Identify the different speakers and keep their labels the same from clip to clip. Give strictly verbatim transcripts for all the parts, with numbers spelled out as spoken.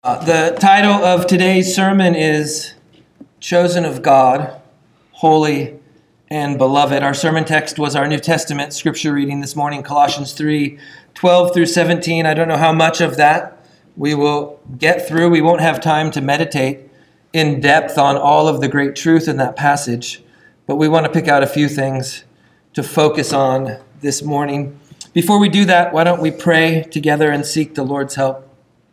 Speaker 1: Uh, the title of today's sermon is Chosen of God, Holy and Beloved. Our sermon text was our New Testament scripture reading this morning, Colossians three, twelve through seventeen. I don't know how much of that we will get through. We won't have time to meditate in depth on all of the great truth in that passage, but we want to pick out a few things to focus on this morning. Before we do that, why don't we pray together and seek the Lord's help?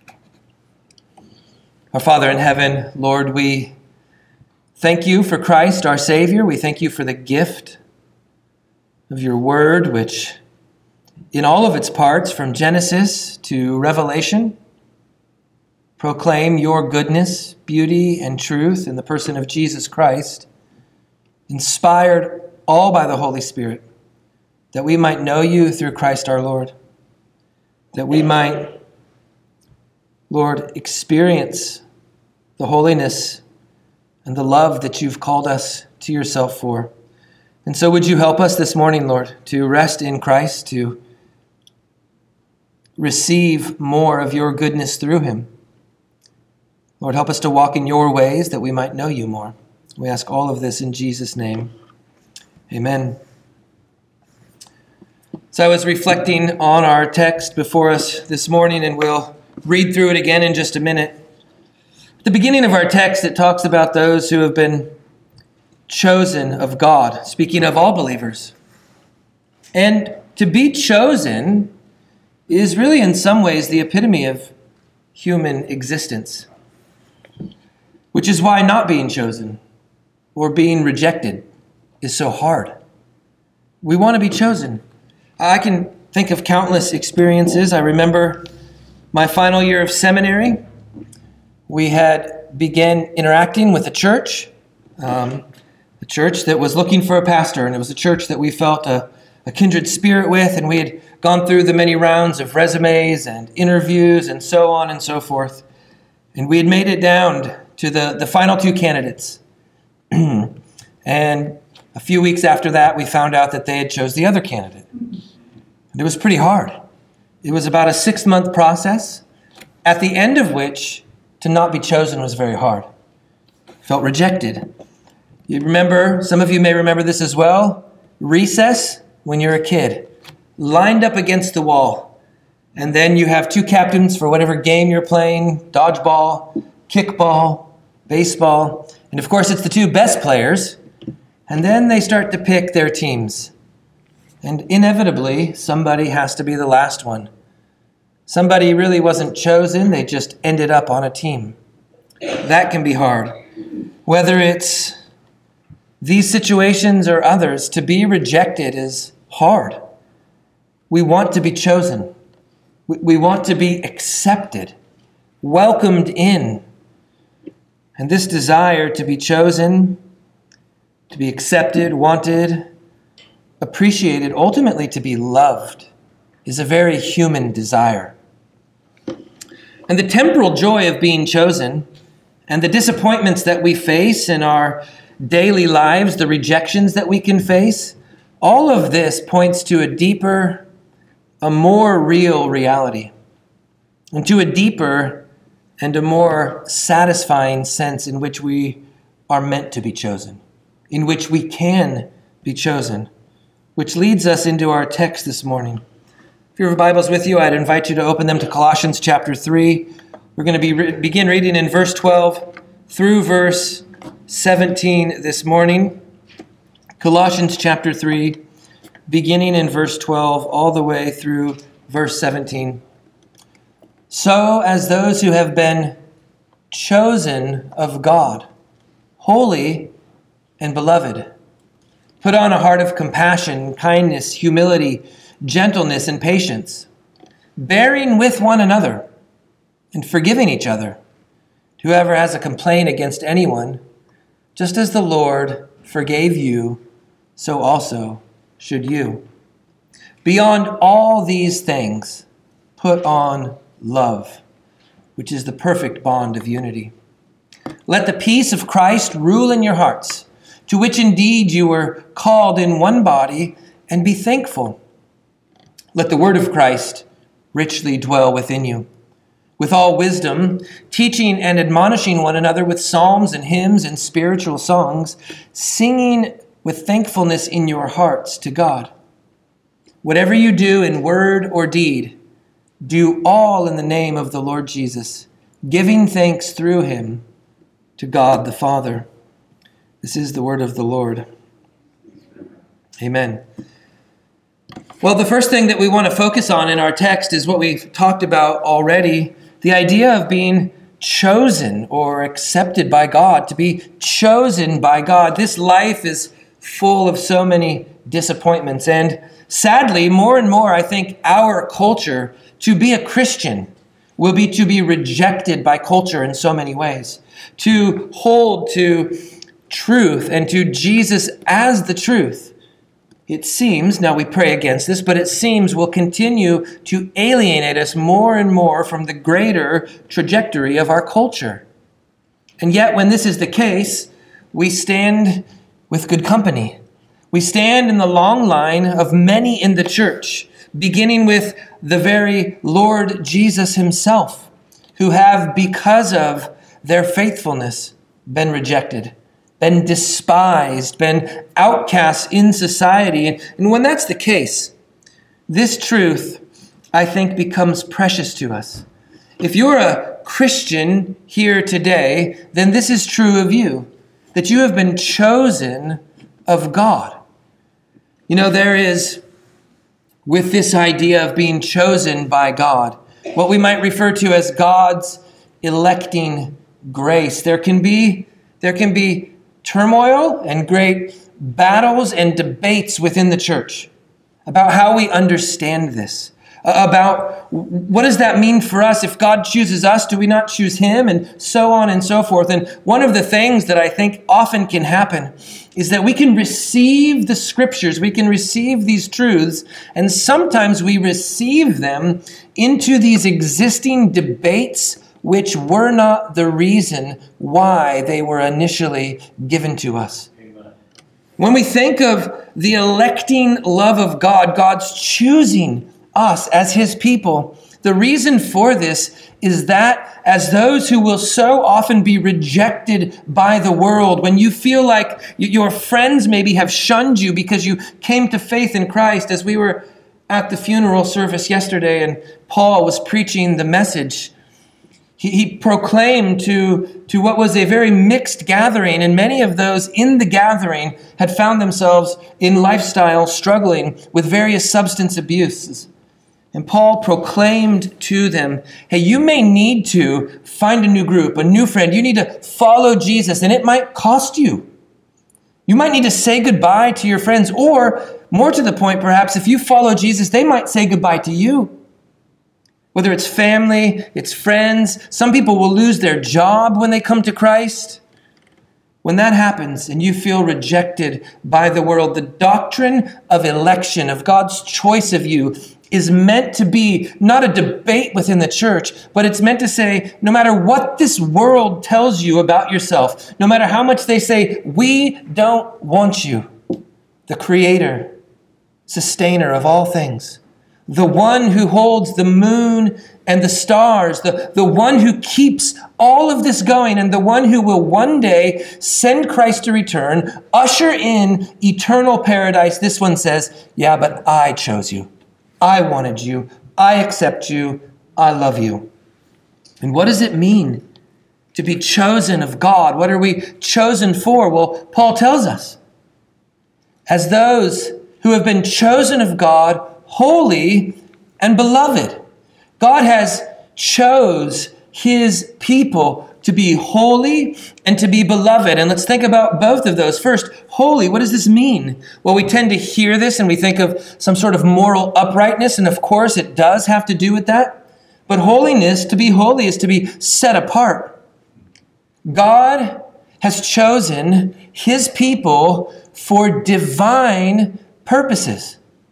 Speaker 1: Our Father in heaven, Lord, we thank you for Christ, our Savior. We thank you for the gift of your word, which in all of its parts, from Genesis to Revelation, proclaim your goodness, beauty, and truth in the person of Jesus Christ, inspired all by the Holy Spirit, that we might know you through Christ our Lord, that we might, Lord, experience the holiness and the love that you've called us to yourself for. And so would you help us this morning, Lord, to rest in Christ, to receive more of your goodness through him. Lord, help us to walk in your ways that we might know you more. We ask all of this in Jesus' name. Amen. So I was reflecting on our text before us this morning, and we'll read through it again in just a minute. At the beginning of our text, it talks about those who have been chosen of God, speaking of all believers. And to be chosen is really in some ways the epitome of human existence, which is why not being chosen or being rejected is so hard. We want to be chosen. I can think of countless experiences. I remember my final year of seminary. We had began interacting with a church, um, a church that was looking for a pastor, and it was a church that we felt a, a kindred spirit with, and we had gone through the many rounds of resumes and interviews and so on and so forth. And we had made it down to the, the final two candidates. And a few weeks after that, we found out that they had chose the other candidate. And it was pretty hard. It was about a six-month process, at the end of which to not be chosen was very hard. Felt rejected. You remember, some of you may remember this as well, recess when you're a kid, lined up against the wall. And then you have two captains for whatever game you're playing, dodgeball, kickball, baseball. And of course, it's the two best players. And then they start to pick their teams. And inevitably, somebody has to be the last one. Somebody really wasn't chosen, they just ended up on a team. That can be hard. Whether it's these situations or others, to be rejected is hard. We want to be chosen. We want to be accepted, welcomed in. And this desire to be chosen, to be accepted, wanted, appreciated, ultimately to be loved, is a very human desire. And the temporal joy of being chosen and the disappointments that we face in our daily lives, the rejections that we can face, all of this points to a deeper, a more real reality, and to a deeper and a more satisfying sense in which we are meant to be chosen, in which we can be chosen, which leads us into our text this morning. If you have Bibles with you, I'd invite you to open them to Colossians chapter three. We're going to be re- begin reading in verse twelve through verse seventeen this morning. Colossians chapter three, beginning in verse twelve, all the way through verse seventeen. So as those who have been chosen of God, holy and beloved, put on a heart of compassion, kindness, humility, gentleness, and patience, bearing with one another and forgiving each other. Whoever has a complaint against anyone, just as the Lord forgave you, so also should you. Beyond all these things, put on love, which is the perfect bond of unity. Let the peace of Christ rule in your hearts, to which indeed you were called in one body, and be thankful. Let the word of Christ richly dwell within you, with all wisdom, teaching and admonishing one another with psalms and hymns and spiritual songs, singing with thankfulness in your hearts to God. Whatever you do in word or deed, do all in the name of the Lord Jesus, giving thanks through him to God the Father. This is the word of the Lord. Amen. Well, the first thing that we want to focus on in our text is what we've talked about already, the idea of being chosen or accepted by God, to be chosen by God. This life is full of so many disappointments. And sadly, more and more, I think our culture, to be a Christian, will be to be rejected by culture in so many ways. To hold to truth and to Jesus as the truth, it seems, now we pray against this, but it seems will continue to alienate us more and more from the greater trajectory of our culture. And yet, when this is the case, we stand with good company. We stand in the long line of many in the church, beginning with the very Lord Jesus himself, who have, because of their faithfulness, been rejected, been despised, been outcasts in society. And, and when that's the case, this truth, I think, becomes precious to us. If you're a Christian here today, then this is true of you, that you have been chosen of God. You know, there is, with this idea of being chosen by God, what we might refer to as God's electing grace. There can be, there can be turmoil and great battles and debates within the church about how we understand this, about what does that mean for us? If God chooses us, do we not choose him? And so on and so forth. And one of the things that I think often can happen is that we can receive the scriptures, we can receive these truths, and sometimes we receive them into these existing debates which were not the reason why they were initially given to us. Amen. When we think of the electing love of God, God's choosing us as his people, the reason for this is that as those who will so often be rejected by the world, when you feel like your friends maybe have shunned you because you came to faith in Christ, as we were at the funeral service yesterday and Paul was preaching the message, He, he proclaimed to, to what was a very mixed gathering, and many of those in the gathering had found themselves in lifestyle struggling with various substance abuses. And Paul proclaimed to them, hey, you may need to find a new group, a new friend. You need to follow Jesus, and it might cost you. You might need to say goodbye to your friends, or more to the point, perhaps, if you follow Jesus, they might say goodbye to you. Whether it's family, it's friends, some people will lose their job when they come to Christ. When that happens and you feel rejected by the world, the doctrine of election, of God's choice of you, is meant to be not a debate within the church, but it's meant to say, no matter what this world tells you about yourself, no matter how much they say, we don't want you, the creator, sustainer of all things, the one who holds the moon and the stars, the, the one who keeps all of this going, and the one who will one day send Christ to return, usher in eternal paradise. This one says, yeah, but I chose you. I wanted you. I accept you. I love you. And what does it mean to be chosen of God? What are we chosen for? Well, Paul tells us, as those who have been chosen of God, holy and beloved. God has chose his people to be holy and to be beloved. And let's think about both of those. First, holy, what does this mean? Well, we tend to hear this and we think of some sort of moral uprightness, and of course it does have to do with that. But holiness, to be holy, is to be set apart. God has chosen his people for divine purposes.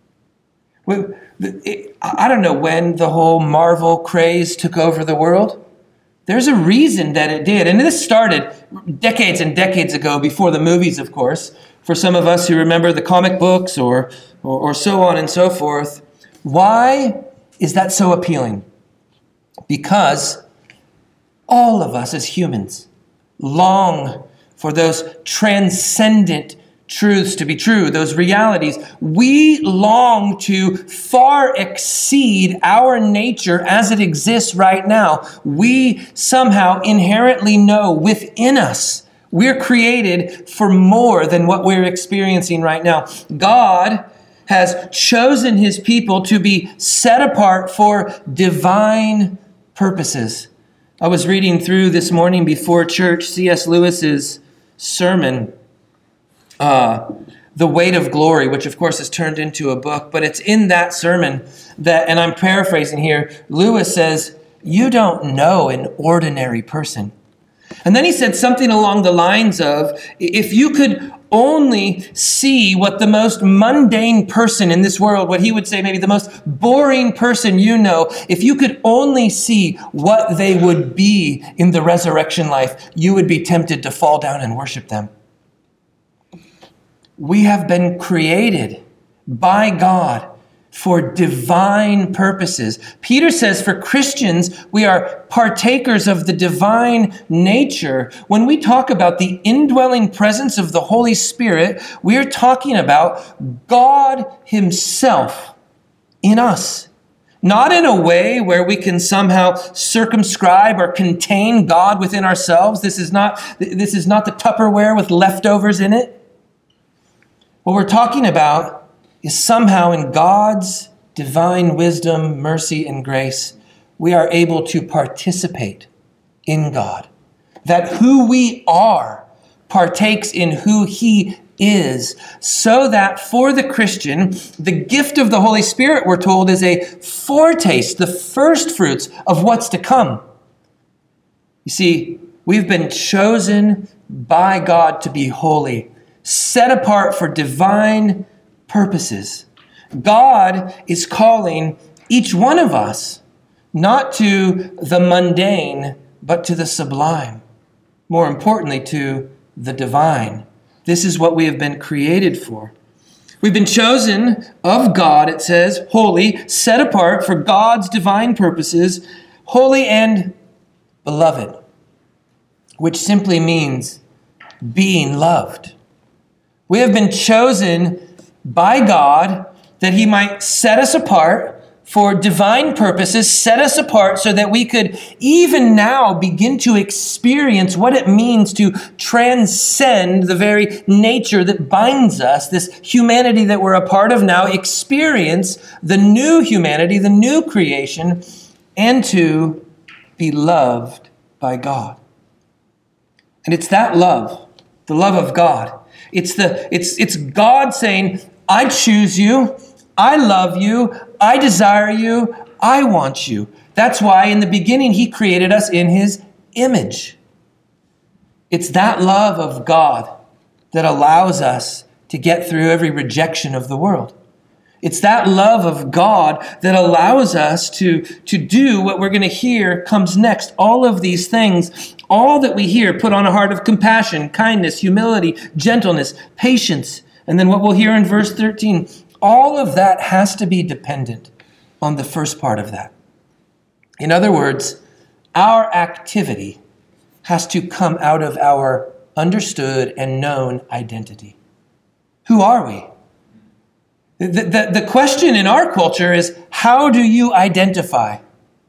Speaker 1: I don't know when the whole Marvel craze took over the world. There's a reason that it did. And this started decades and decades ago, before the movies, of course. For some of us who remember the comic books or, or, or so on and so forth. Why is that so appealing? Because all of us as humans long for those transcendent truths to be true, those realities. We long to far exceed our nature as it exists right now. We somehow inherently know within us we're created for more than what we're experiencing right now. God has chosen his people to be set apart for divine purposes. I was reading through this morning before church C S Lewis's sermon, uh, The Weight of Glory, which of course is turned into a book, but it's in that sermon that, and I'm paraphrasing here, Lewis says, you don't know an ordinary person. And then he said something along the lines of, if you could only see what the most mundane person in this world, what he would say maybe the most boring person you know, if you could only see what they would be in the resurrection life, you would be tempted to fall down and worship them. We have been created by God for divine purposes. Peter says for Christians, we are partakers of the divine nature. When we talk about the indwelling presence of the Holy Spirit, we are talking about God himself in us. Not in a way where we can somehow circumscribe or contain God within ourselves. This is not, this is not the Tupperware with leftovers in it. What we're talking about is somehow in God's divine wisdom, mercy, and grace, we are able to participate in God. That who we are partakes in who he is, so that for the Christian, the gift of the Holy Spirit, we're told, is a foretaste, the first fruits of what's to come. You see, we've been chosen by God to be holy, set apart for divine purposes. God is calling each one of us not to the mundane, but to the sublime. More importantly, to the divine. This is what we have been created for. We've been chosen of God, it says, holy, set apart for God's divine purposes, holy and beloved, which simply means being loved. We have been chosen by God that he might set us apart for divine purposes, set us apart so that we could even now begin to experience what it means to transcend the very nature that binds us, this humanity that we're a part of now, experience the new humanity, the new creation, and to be loved by God. And it's that love, the love of God. It's the it's it's God saying, I choose you, I love you, I desire you, I want you. That's why in the beginning he created us in his image. It's that love of God that allows us to get through every rejection of the world. It's that love of God that allows us to, to do what we're going to hear comes next. All of these things, all that we hear, put on a heart of compassion, kindness, humility, gentleness, patience. And then what we'll hear in verse thirteen, all of that has to be dependent on the first part of that. In other words, our activity has to come out of our understood and known identity. Who are we? The, the, the question in our culture is, how do you identify?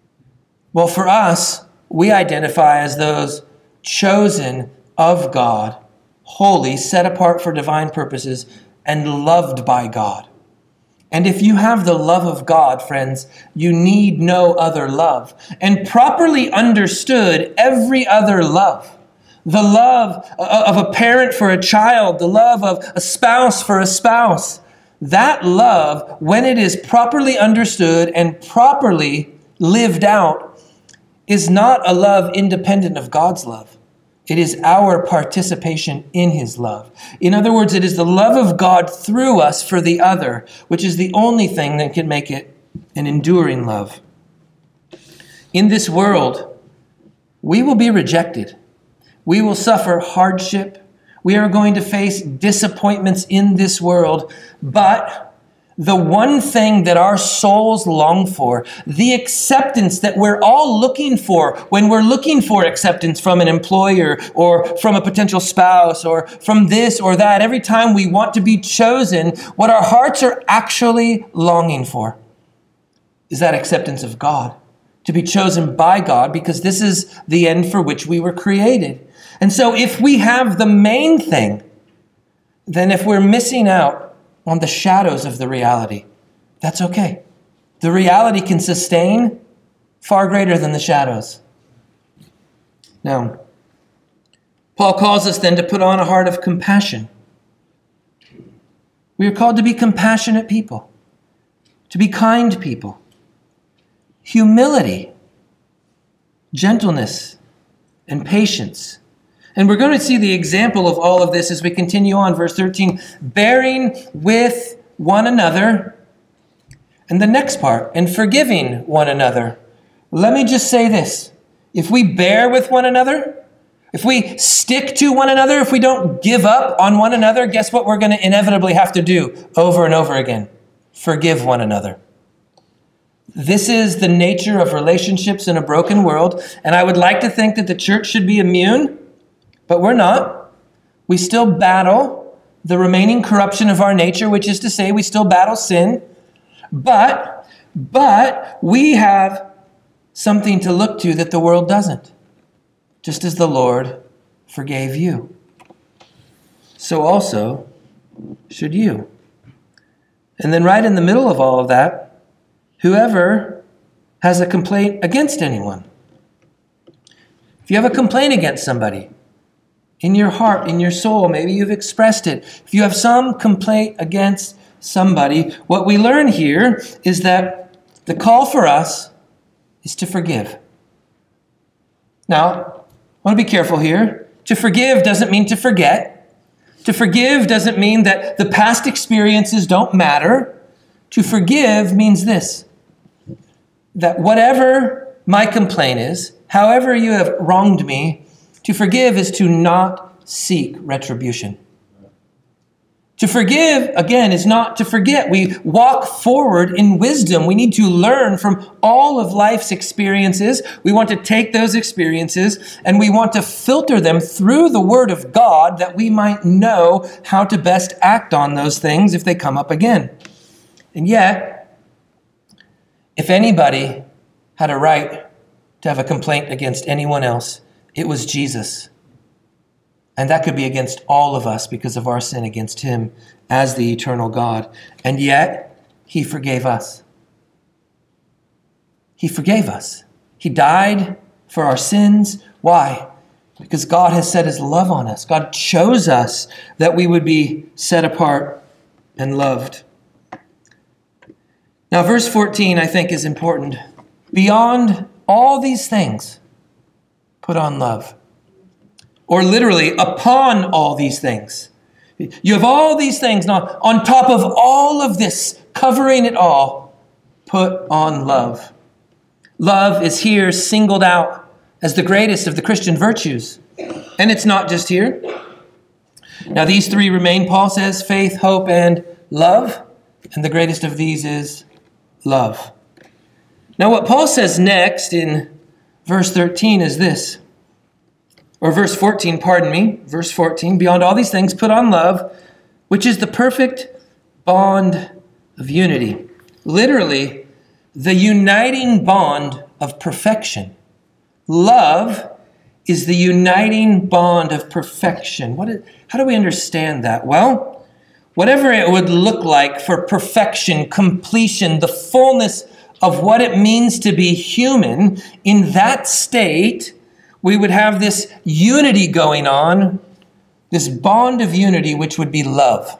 Speaker 1: Well, for us, we identify as those chosen of God, holy, set apart for divine purposes, and loved by God. And if you have the love of God, friends, you need no other love. And properly understood, every other love, the love of a parent for a child, the love of a spouse for a spouse, that love, when it is properly understood and properly lived out, is not a love independent of God's love. It is our participation in his love. In other words, it is the love of God through us for the other, which is the only thing that can make it an enduring love. In this world, we will be rejected. We will suffer hardship. We are going to face disappointments in this world, but the one thing that our souls long for, the acceptance that we're all looking for when we're looking for acceptance from an employer or from a potential spouse or from this or that, every time we want to be chosen, what our hearts are actually longing for is that acceptance of God, to be chosen by God, because this is the end for which we were created. And so if we have the main thing, then if we're missing out on the shadows of the reality, that's okay. The reality can sustain far greater than the shadows. Now, Paul calls us then to put on a heart of compassion. We are called to be compassionate people, to be kind people, humility, gentleness, and patience. And we're going to see the example of all of this as we continue on. Verse thirteen, bearing with one another. And the next part, and forgiving one another. Let me just say this. If we bear with one another, if we stick to one another, if we don't give up on one another, guess what we're going to inevitably have to do over and over again? Forgive one another. This is the nature of relationships in a broken world. And I would like to think that the church should be immune. But we're not. We still battle the remaining corruption of our nature, which is to say we still battle sin. But, but we have something to look to that the world doesn't. Just as the Lord forgave you, so also should you. And then right in the middle of all of that, whoever has a complaint against anyone. If you have a complaint against somebody, in your heart, in your soul, maybe you've expressed it. If you have some complaint against somebody, what we learn here is that the call for us is to forgive. Now, I want to be careful here. To forgive doesn't mean to forget. To forgive doesn't mean that the past experiences don't matter. To forgive means this, that whatever my complaint is, however you have wronged me, to forgive is to not seek retribution. To forgive, again, is not to forget. We walk forward in wisdom. We need to learn from all of life's experiences. We want to take those experiences and we want to filter them through the Word of God that we might know how to best act on those things if they come up again. And yet, if anybody had a right to have a complaint against anyone else, it was Jesus. And that could be against all of us because of our sin against him as the eternal God. And yet, he forgave us. He forgave us. He died for our sins. Why? Because God has set his love on us. God chose us that we would be set apart and loved. Now, verse fourteen, I think, is important. Beyond all these things, put on love. Or literally, upon all these things. You have all these things. Now, on top of all of this, covering it all, put on love. Love is here singled out as the greatest of the Christian virtues. And it's not just here. Now, these three remain, Paul says, faith, hope, and love. And the greatest of these is love. Now, what Paul says next in verse thirteen is this. Or verse fourteen, pardon me, verse fourteen, beyond all these things, put on love, which is the perfect bond of unity. Literally, the uniting bond of perfection. Love is the uniting bond of perfection. What is, how do we understand that? Well, whatever it would look like for perfection, completion, the fullness of what it means to be human, in that state, we would have this unity going on, this bond of unity, which would be love.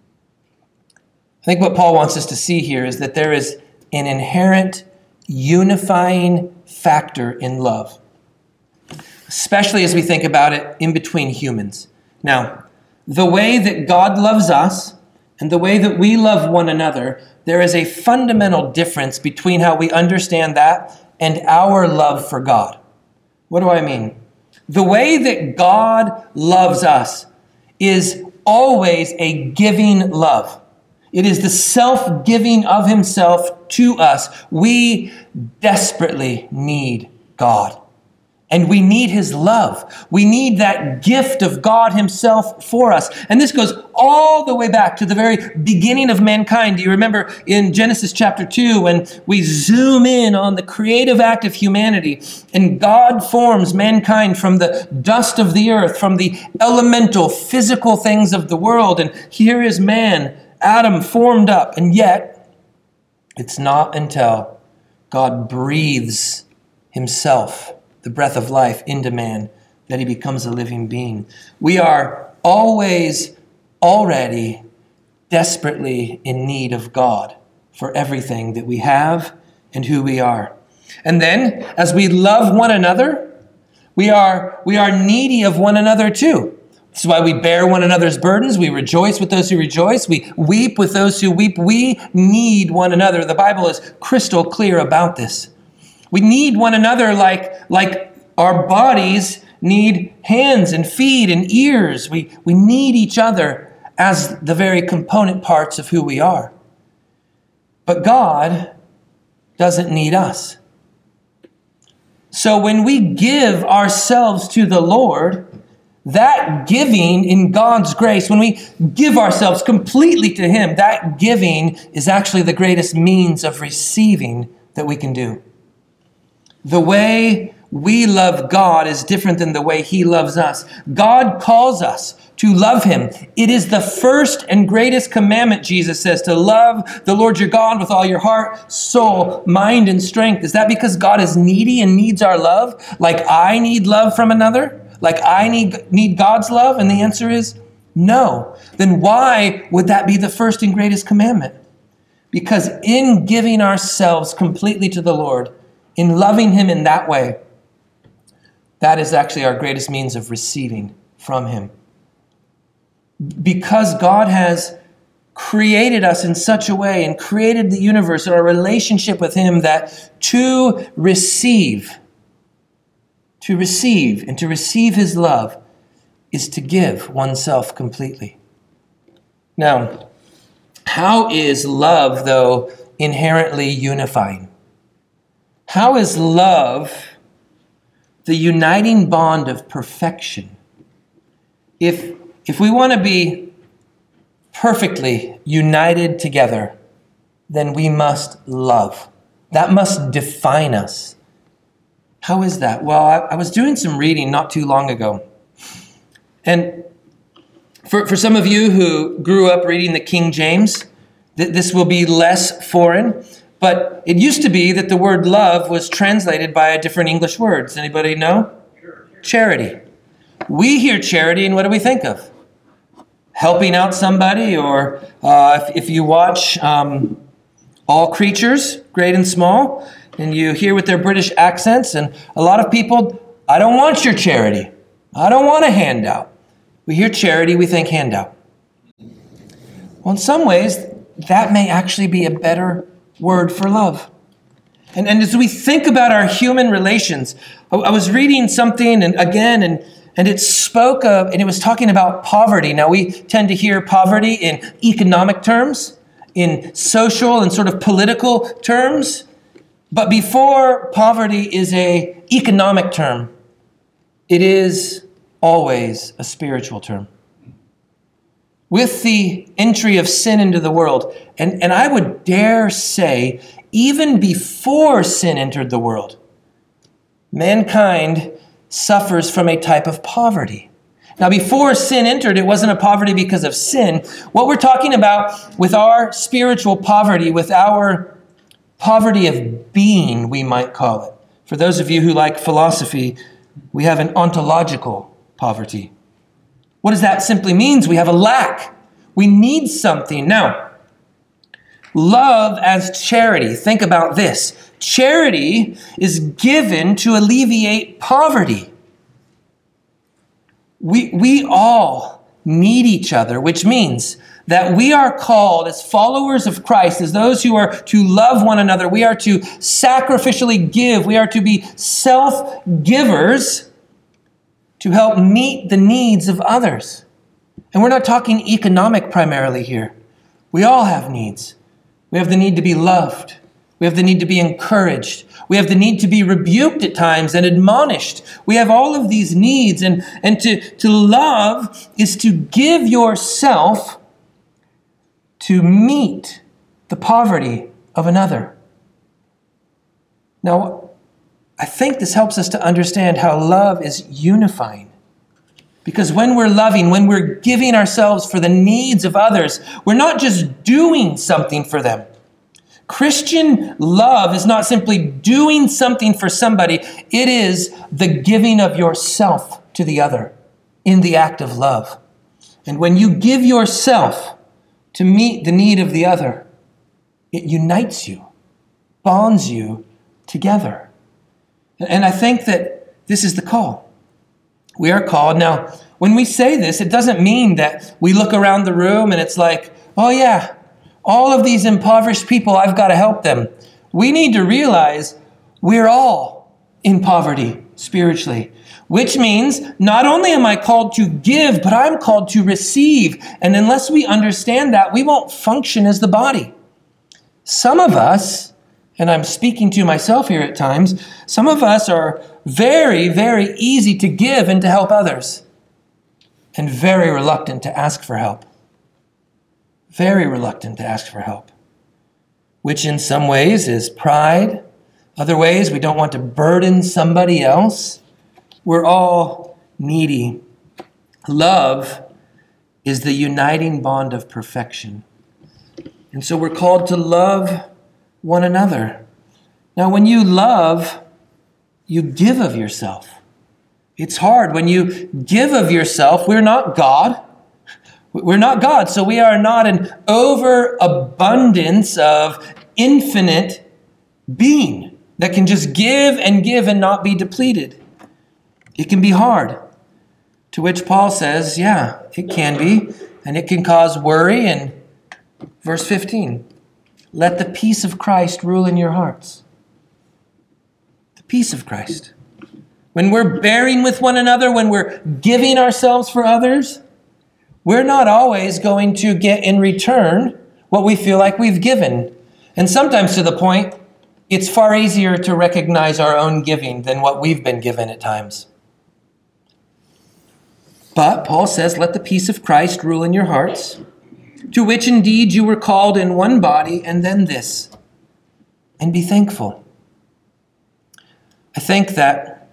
Speaker 1: I think what Paul wants us to see here is that there is an inherent unifying factor in love, especially as we think about it in between humans. Now, the way that God loves us and the way that we love one another, there is a fundamental difference between how we understand that and our love for God. What do I mean? The way that God loves us is always a giving love. It is the self-giving of himself to us. We desperately need God. And we need his love. We need that gift of God himself for us. And this goes all the way back to the very beginning of mankind. Do you remember in Genesis chapter two when we zoom in on the creative act of humanity and God forms mankind from the dust of the earth, from the elemental physical things of the world. And here is man, Adam, formed up. And yet it's not until God breathes himself, the breath of life, into man, that he becomes a living being. We are always already desperately in need of God for everything that we have and who we are. And then, as we love one another, we are, we are needy of one another too. This is why we bear one another's burdens. We rejoice with those who rejoice. We weep with those who weep. We need one another. The Bible is crystal clear about this. We need one another like, like our bodies need hands and feet and ears. We, we need each other as the very component parts of who we are. But God doesn't need us. So when we give ourselves to the Lord, that giving in God's grace, when we give ourselves completely to him, that giving is actually the greatest means of receiving that we can do. The way we love God is different than the way he loves us. God calls us to love him. It is the first and greatest commandment, Jesus says, to love the Lord your God with all your heart, soul, mind, and strength. Is that because God is needy and needs our love? Like I need love from another? Like I need, need God's love? And the answer is no. Then why would that be the first and greatest commandment? Because in giving ourselves completely to the Lord, in loving him in that way, that is actually our greatest means of receiving from him. Because God has created us in such a way and created the universe and our relationship with him that to receive, to receive and to receive his love is to give oneself completely. Now, how is love, though, inherently unifying? How is love the uniting bond of perfection? If, if we want to be perfectly united together, then we must love. That must define us. How is that? Well, I, I was doing some reading not too long ago. And for, for some of you who grew up reading the King James, th- this will be less foreign. But it used to be that the word love was translated by a different English word. Does anybody know? Sure. Charity. We hear charity, and what do we think of? Helping out somebody, or uh, if, if you watch um, All Creatures, Great and Small, and you hear with their British accents, and a lot of people, I don't want your charity. I don't want a handout. We hear charity, we think handout. Well, in some ways, that may actually be a better word for love. And, and as we think about our human relations, I, I was reading something and again, and, and it spoke of, and it was talking about poverty. Now, we tend to hear poverty in economic terms, in social and sort of political terms. But before poverty is an economic term, it is always a spiritual term. With the entry of sin into the world, and, and I would dare say, even before sin entered the world, mankind suffers from a type of poverty. Now, before sin entered, it wasn't a poverty because of sin. What we're talking about with our spiritual poverty, with our poverty of being, we might call it. For those of you who like philosophy, we have an ontological poverty. What does that simply mean? We have a lack. We need something. Now, love as charity. Think about this. Charity is given to alleviate poverty. We, we all need each other, which means that we are called as followers of Christ, as those who are to love one another. We are to sacrificially give. We are to be self-givers to help meet the needs of others. And we're not talking economic primarily here. We all have needs. We have the need to be loved. We have the need to be encouraged. We have the need to be rebuked at times and admonished. We have all of these needs. And, and to, to love is to give yourself to meet the poverty of another. Now, I think this helps us to understand how love is unifying. Because when we're loving, when we're giving ourselves for the needs of others, we're not just doing something for them. Christian love is not simply doing something for somebody. It is the giving of yourself to the other in the act of love. And when you give yourself to meet the need of the other, it unites you, bonds you together. And I think that this is the call. We are called. Now, when we say this, it doesn't mean that we look around the room and it's like, oh yeah, all of these impoverished people, I've got to help them. We need to realize we're all in poverty spiritually, which means not only am I called to give, but I'm called to receive. And unless we understand that, we won't function as the body. Some of us, and I'm speaking to myself here at times, some of us are very, very easy to give and to help others, and very reluctant to ask for help. Very reluctant to ask for help, which in some ways is pride. Other ways, we don't want to burden somebody else. We're all needy. Love is the uniting bond of perfection. And so we're called to love one another. Now, when you love, you give of yourself. It's hard. When you give of yourself, we're not God. We're not God, so we are not an overabundance of infinite being that can just give and give and not be depleted. It can be hard. To which Paul says, yeah, it can be, and it can cause worry. And verse fifteen, let the peace of Christ rule in your hearts. The peace of Christ. When we're bearing with one another, when we're giving ourselves for others, we're not always going to get in return what we feel like we've given. And sometimes to the point, it's far easier to recognize our own giving than what we've been given at times. But Paul says, let the peace of Christ rule in your hearts, to which indeed you were called in one body, and then this, and be thankful. I think that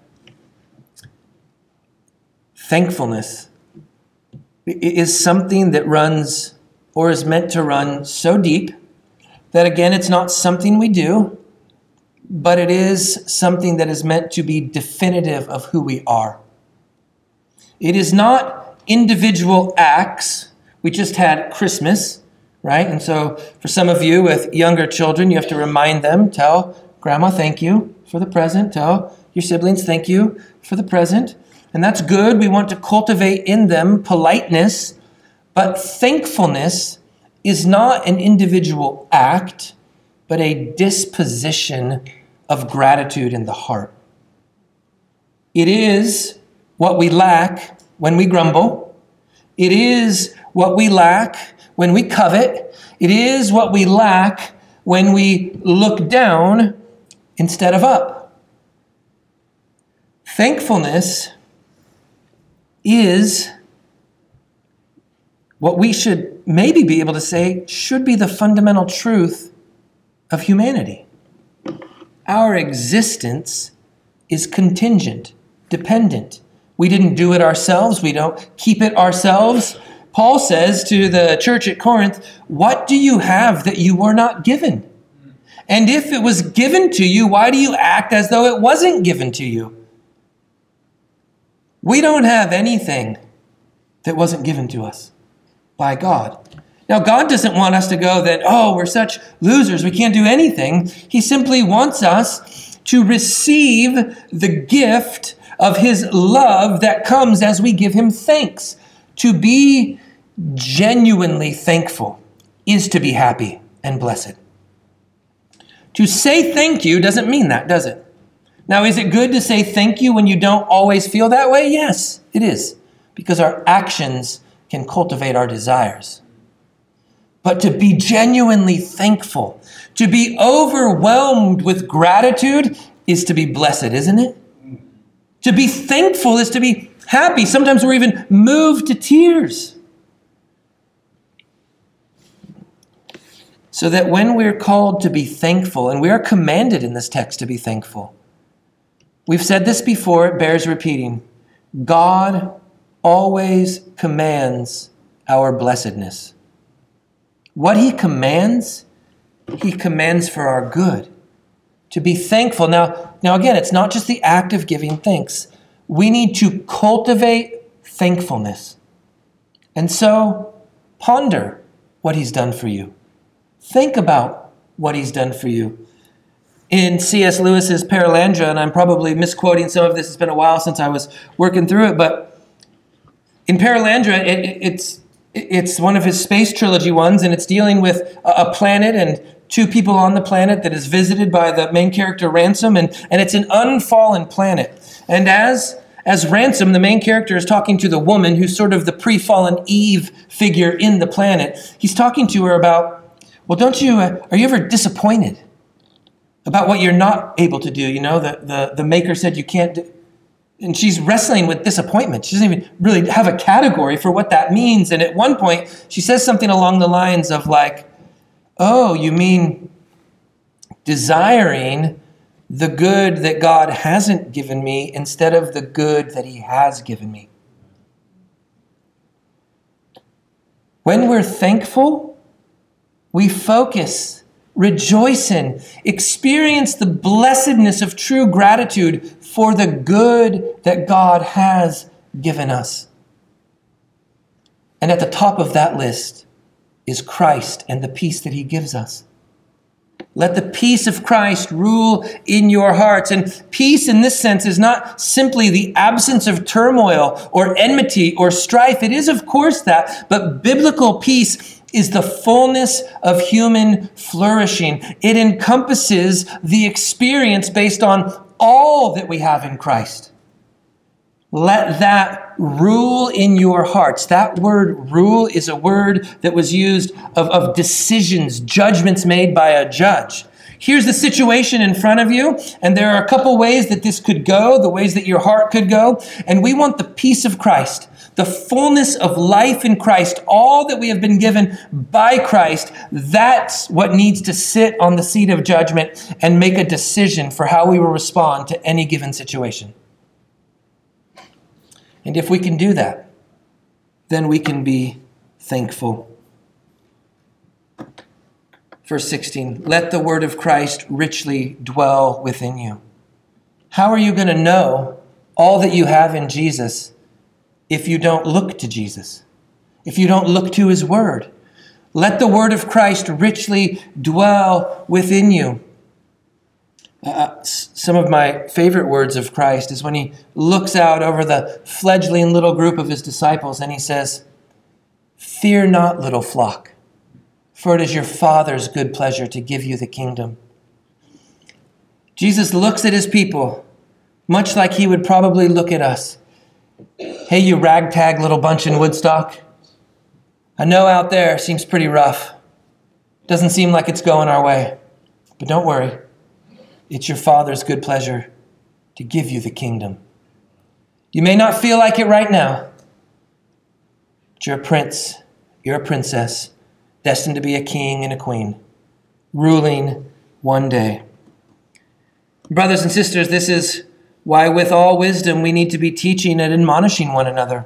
Speaker 1: thankfulness is something that runs or is meant to run so deep that, again, it's not something we do, but it is something that is meant to be definitive of who we are. It is not individual acts. We just had Christmas, right? And so for some of you with younger children, you have to remind them, tell Grandma thank you for the present, tell your siblings thank you for the present. And that's good. We want to cultivate in them politeness, but thankfulness is not an individual act, but a disposition of gratitude in the heart. It is what we lack when we grumble. It is what we lack when we covet. It is what we lack when we look down instead of up. Thankfulness is what we should maybe be able to say should be the fundamental truth of humanity. Our existence is contingent, dependent. We didn't do it ourselves. We don't keep it ourselves. Paul says to the church at Corinth, what do you have that you were not given? And if it was given to you, why do you act as though it wasn't given to you? We don't have anything that wasn't given to us by God. Now, God doesn't want us to go that, oh, we're such losers, we can't do anything. He simply wants us to receive the gift of his love that comes as we give him thanks. To be genuinely thankful is to be happy and blessed. To say thank you doesn't mean that, does it? Now, is it good to say thank you when you don't always feel that way? Yes, it is, because our actions can cultivate our desires. but to be genuinely thankful. To be overwhelmed with gratitude is to be blessed, isn't it? To be thankful is to be happy. Sometimes we're even moved to tears. So that when we're called to be thankful, and we are commanded in this text to be thankful, we've said this before, it bears repeating. God always commands our blessedness. What he commands, he commands for our good. To be thankful. Now, now again, it's not just the act of giving thanks. We need to cultivate thankfulness. And so, ponder what he's done for you. Think about what he's done for you. In C S Lewis's Perelandra, and I'm probably misquoting some of this, it's been a while since I was working through it, but in Perelandra, it, it, it's it's one of his space trilogy ones, and it's dealing with a, a planet and two people on the planet that is visited by the main character Ransom, and, and it's an unfallen planet. And as as Ransom, the main character, is talking to the woman who's sort of the pre-fallen Eve figure in the planet, he's talking to her about, well, don't you, uh, are you ever disappointed about what you're not able to do? You know, the, the, the maker said you can't do, and she's wrestling with disappointment. She doesn't even really have a category for what that means. And at one point, she says something along the lines of like, oh, you mean desiring the good that God hasn't given me instead of the good that he has given me. When we're thankful, we focus, rejoice in, experience the blessedness of true gratitude for the good that God has given us. And at the top of that list is Christ and the peace that he gives us. Let the peace of Christ rule in your hearts. And peace in this sense is not simply the absence of turmoil or enmity or strife. It is, of course, that. But biblical peace is the fullness of human flourishing. It encompasses the experience based on all that we have in Christ. Let that rule in your hearts. That word rule is a word that was used of, of decisions, judgments made by a judge. Here's the situation in front of you, and there are a couple ways that this could go, the ways that your heart could go, and we want the peace of Christ, the fullness of life in Christ, all that we have been given by Christ. That's what needs to sit on the seat of judgment and make a decision for how we will respond to any given situation. And if we can do that, then we can be thankful. Verse sixteen, let the word of Christ richly dwell within you. How are you going to know all that you have in Jesus if you don't look to Jesus? If you don't look to his word? Let the word of Christ richly dwell within you. Uh, some of my favorite words of Christ is when he looks out over the fledgling little group of his disciples and he says, fear not, little flock, for it is your Father's good pleasure to give you the kingdom. Jesus looks at his people much like he would probably look at us. Hey, you ragtag little bunch in Woodstock. I know out there seems pretty rough. Doesn't seem like it's going our way. But don't worry. It's your Father's good pleasure to give you the kingdom. You may not feel like it right now, but you're a prince, you're a princess, destined to be a king and a queen, ruling one day. Brothers and sisters, this is why with all wisdom we need to be teaching and admonishing one another.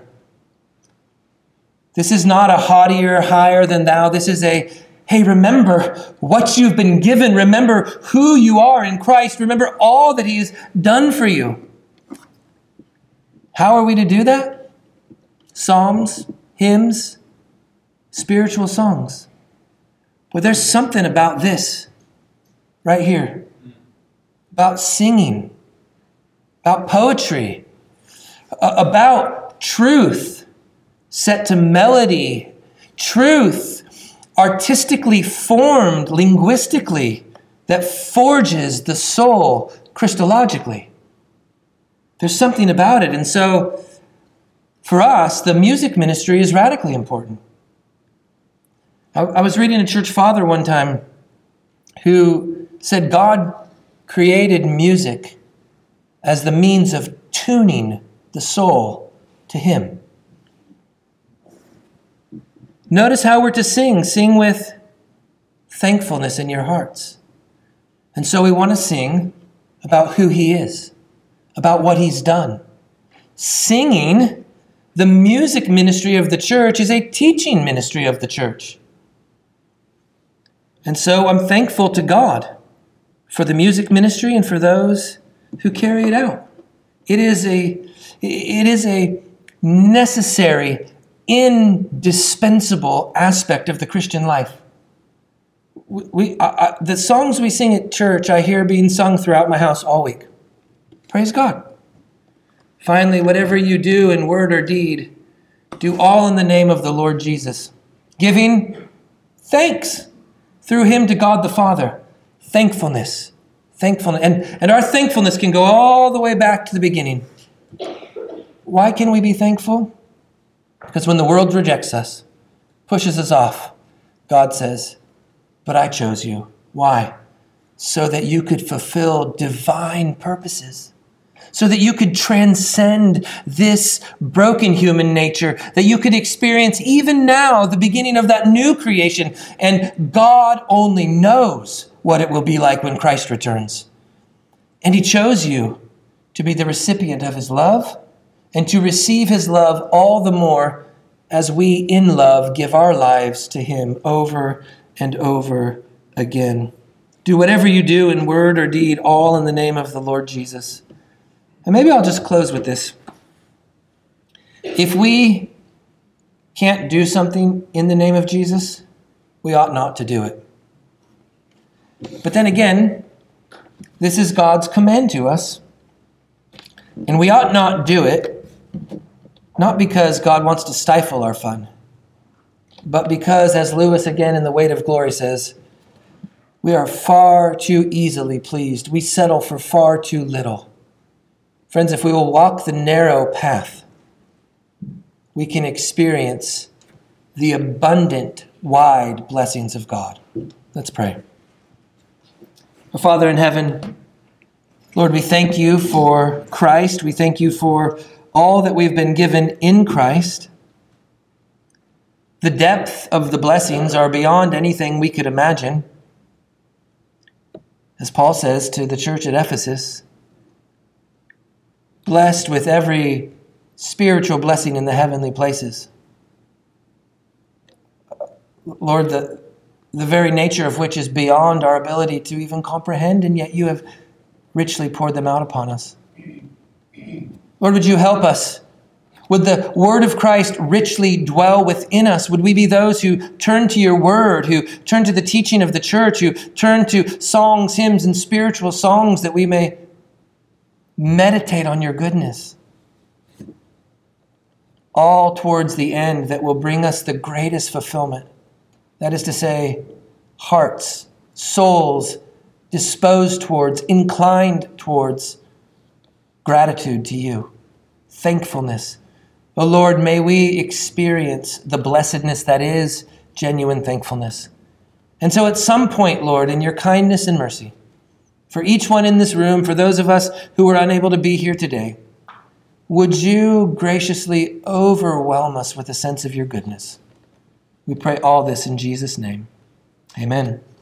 Speaker 1: This is not a haughtier, higher than thou. This is a hey, remember what you've been given. Remember who you are in Christ. Remember all that he has done for you. How are we to do that? Psalms, hymns, spiritual songs. But there's something about this right here. About singing. About poetry. About truth set to melody. Truth artistically formed linguistically that forges the soul Christologically. There's something about it. And so for us, the music ministry is radically important. I, I was reading a church father one time who said God created music as the means of tuning the soul to him. Notice how we're to sing. Sing with thankfulness in your hearts. And so we want to sing about who he is, about what he's done. Singing, the music ministry of the church, is a teaching ministry of the church. And so I'm thankful to God for the music ministry and for those who carry it out. It is a, it is a necessary, indispensable aspect of the Christian life. We, we I, I, the songs we sing at church, I hear being sung throughout my house all week. Praise God. Finally, whatever you do in word or deed, do all in the name of the Lord Jesus, giving thanks through him to God the Father. Thankfulness. Thankfulness. And, and our thankfulness can go all the way back to the beginning. Why can we be thankful? Because when the world rejects us, pushes us off, God says, but I chose you. Why? So that you could fulfill divine purposes. So that you could transcend this broken human nature, that you could experience even now the beginning of that new creation. And God only knows what it will be like when Christ returns. And he chose you to be the recipient of his love and to receive his love all the more as we in love give our lives to him over and over again. Do whatever you do in word or deed, all in the name of the Lord Jesus. And maybe I'll just close with this. If we can't do something in the name of Jesus, we ought not to do it. But then again, this is God's command to us. And we ought not do it, not because God wants to stifle our fun, but because, as Lewis again in The Weight of Glory says, we are far too easily pleased. We settle for far too little. Friends, if we will walk the narrow path, we can experience the abundant, wide blessings of God. Let's pray. Our Father in heaven, Lord, we thank you for Christ. We thank you for all that we've been given in Christ. The depth of the blessings are beyond anything we could imagine. As Paul says to the church at Ephesus, blessed with every spiritual blessing in the heavenly places. Lord, the, the very nature of which is beyond our ability to even comprehend, and yet you have richly poured them out upon us. Lord, would you help us? Would the word of Christ richly dwell within us? Would we be those who turn to your word, who turn to the teaching of the church, who turn to songs, hymns, and spiritual songs that we may meditate on your goodness, all towards the end that will bring us the greatest fulfillment. That is to say, hearts, souls disposed towards, inclined towards gratitude to you, thankfulness. Oh Lord, may we experience the blessedness that is genuine thankfulness. And so at some point, Lord, in your kindness and mercy, for each one in this room, for those of us who were unable to be here today, would you graciously overwhelm us with a sense of your goodness? We pray all this in Jesus' name. Amen.